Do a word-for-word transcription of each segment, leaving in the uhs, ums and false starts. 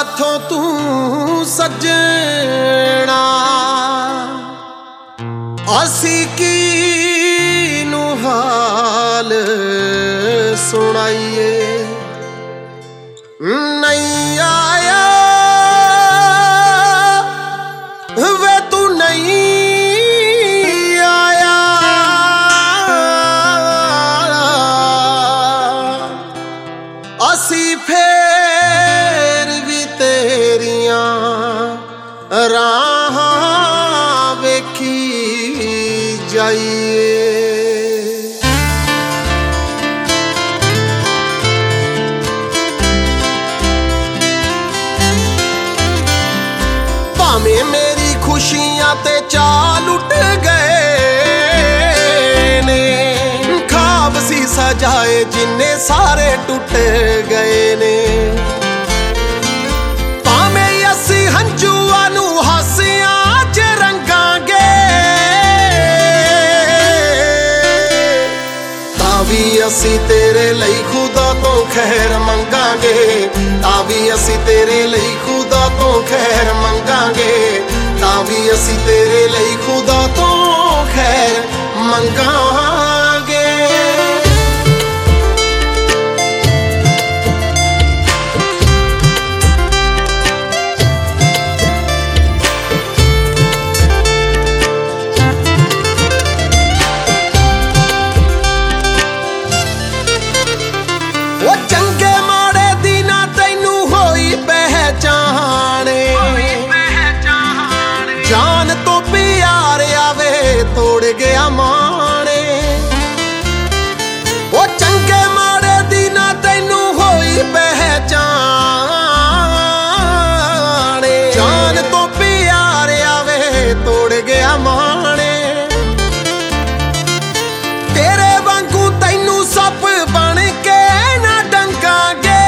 ਮੈਥੋਂ ਤੂੰ ਸੱਜਣਾ ਅਸੀਂ ਕਿਹਨੂੰ ਹਾਲ ਸੁਣਾਈਏ। ਨਹੀਂ ਆਇਆ ਵੇ ਤੂੰ ਨਹੀਂ ਆਇਆ, ਅਸੀਂ ਫੇਰ ਵੀ ਤੇਰੀਆਂ ਰਾਹਾਂ ਵੇਖੀ ਜਾਈਏ। ਭਾਵੇਂ ਮੇਰੀ ਖੁਸ਼ੀਆਂ ਤੇ ਚਾਅ ਲੁੱਟ ਗਏ ਨੇ, ਖਾਬ ਸੀ ਸਜਾਏ ਜਿੰਨੇ ਸਾਰੇ ਟੁੱਟ ਗਏ ਨੇ। ਭਾਵੇਂ ਅਸੀਂ ਹੰਝੂਆਂ ਨੂੰ ਹਾਸਿਆਂ 'ਚ ਰੰਗਾਂਗੇ, ਤਾਂ ਵੀ ਅਸੀਂ ਤੇਰੇ ਲਈ ਖੁਦਾ ਤੋਂ ਖੈਰ ਮੰਗਾਂਗੇ, ਤਾਂ ਵੀ ਅਸੀਂ ਤੇਰੇ ਲਈ ਖੁਦਾ ਤੋਂ ਖੈਰ ਮੰਗਾਂਗੇ, ਤਾਂ ਵੀ ਅਸੀਂ ਤੇਰੇ ਲਈ ਖੁਦਾ ਤੋਂ ਖੈਰ ਮੰਗਾਂਗੇ। ਉਹ ਚੰਗੇ ਮਾੜੇ ਦੀ ਨਾ ਤੈਨੂੰ ਹੋਈ ਪਹਿਚਾਣ, ਜਾਨ ਤੋਂ ਪਿਆਰ ਆਵੇ ਤੋੜ ਗਿਆ ਮਾਣੇ। ਉਹ ਚੰਗੇ ਮਾੜੇ ਦੀ ਨਾ ਤੈਨੂੰ ਹੋਈ ਪਹਿਚਾਣ, ਜਾਨ ਤੋਂ ਪਿਆਰ ਆਵੇ ਤੋੜ ਗਿਆ ਮਾਣੇ। ਤੇਰੇ ਵਾਂਗੂ ਤੈਨੂੰ ਸੱਪ ਬਣ ਕੇ ਨਾ ਡੰਗਾਂਗੇ,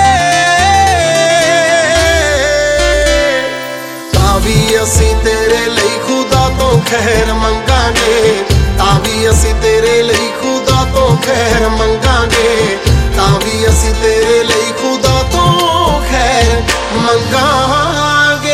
ਤਾਂ ਵੀ ਅਸੀਂ ਤੇਰੇ ਲਈ ਖੁਦਾ ਤੋਂ ਖੈਰ ਮੰਗਾਂਗੇ, ਤਾਂ ਵੀ ਅਸੀਂ ਤੇਰੇ ਲਈ ਖੁਦਾ ਤੋਂ ਖੈਰ ਮੰਗਾਂਗੇ, ਤਾਂ ਵੀ ਅਸੀਂ ਤੇਰੇ ਲਈ ਖੁਦਾ ਤੋਂ ਖੈਰ ਮੰਗਾਂਗੇ।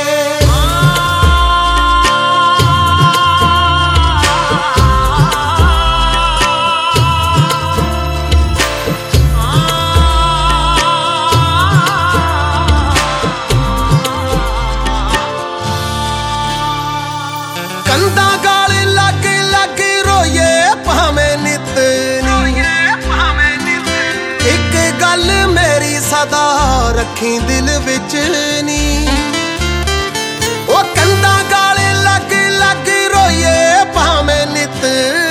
ਕੰਧਾਂ ਗਾਲ ਲੱਗ ਲੱਗ ਰੋਈਏ ਭਾਵੇਂ ਨਿਤ ਨੀ, ਇੱਕ ਗੱਲ ਮੇਰੀ ਸਦਾ ਰੱਖੀ ਦਿਲ ਵਿੱਚ ਨੀ। ਉਹ ਕੰਧਾਂ ਗਾਲ ਲੱਗ ਲੱਗ ਰੋਈਏ ਭਾਵੇਂ ਨਿਤ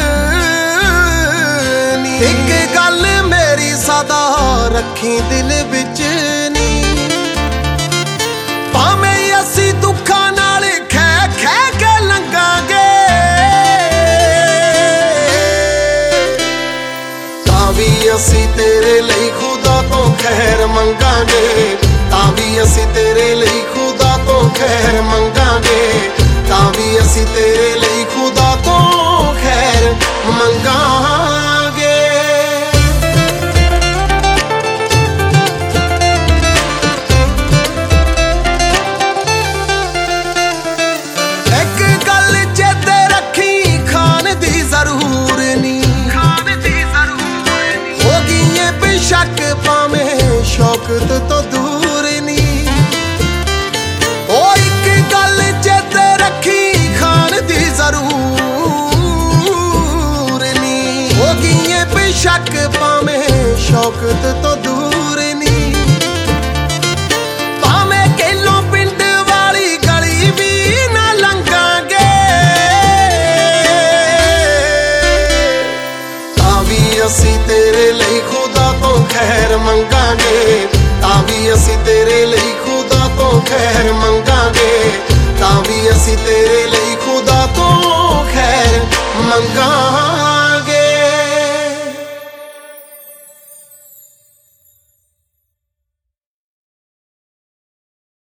ਨੀ, ਇੱਕ ਗੱਲ ਮੇਰੀ ਸਦਾ ਰੱਖੀ ਦਿਲ ਵਿੱਚ ਨੀ। ਭਾਵੇਂ ਅਸੀਂ ਦੁੱਖਾਂ ਨਾਲ ਖੈ ਖੈ ਕੇ ਲੰਘਾਂਗੇ, ਤਾਂ ਵੀ ਅਸੀਂ ਤੇਰੇ ਲਈ ਖੁਦਾ ਤੋਂ ਖੈਰ ਮੰਗਾਂਗੇ, ਤਾਂ ਵੀ ਅਸੀਂ ਤੇਰੇ ਲਈ ਖੁਦਾ ਤੋਂ ਖੈਰ ਮੰਗਾਂਗੇ, ਤਾਂ ਵੀ ਅਸੀਂ ਤੇਰੇ ਲਈ ਖੁਦਾ ਤੋਂ ਖੈਰ ਮੰਗਾਂਗੇ। ਇੱਕ ਗੱਲ ਚੇਤੇ ਰੱਖੀ ਖਾਨ ਦੀ ਜ਼ਰੂਰ ਨੀ, ਹੋ ਗਈਏ ਬੇਸ਼ੱਕ ਭਾਵੇਂ ਸ਼ੌਕਤ ਤੋਂ ਦੂਰ ਨੀ। ਉਹ ਇੱਕ ਗੱਲ ਚੇਤੇ ਰੱਖੀ ਖਾਨ ਦੀ ਜ਼ਰੂਰ ਨੀ, ਹੋ ਗਈਏ ਬੇਸ਼ੱਕ ਭਾਵੇਂ ਸ਼ੌਕਤ ਤੋਂ ਦੂਰ ਨੀ। ਭਾਵੇਂ ਕੇਲੋਂ ਪਿੰਡ ਵਾਲੀ ਗਲੀ ਵੀ ਨਾ ਲੰਘਾਂਗੇ, ਤਾਂ ਵੀ ਅਸੀਂ ਤੇਰੇ ਲਈ ਖੁਦਾ ਤੋਂ ਖੈਰ ਮੰਗਾਂਗੇ, ਤਾਂ ਵੀ ਅਸੀਂ ਤੇਰੇ ਲਈ ਖੁਦਾ ਤੋਂ ਖੈਰ ਮੰਗਾਂਗੇ।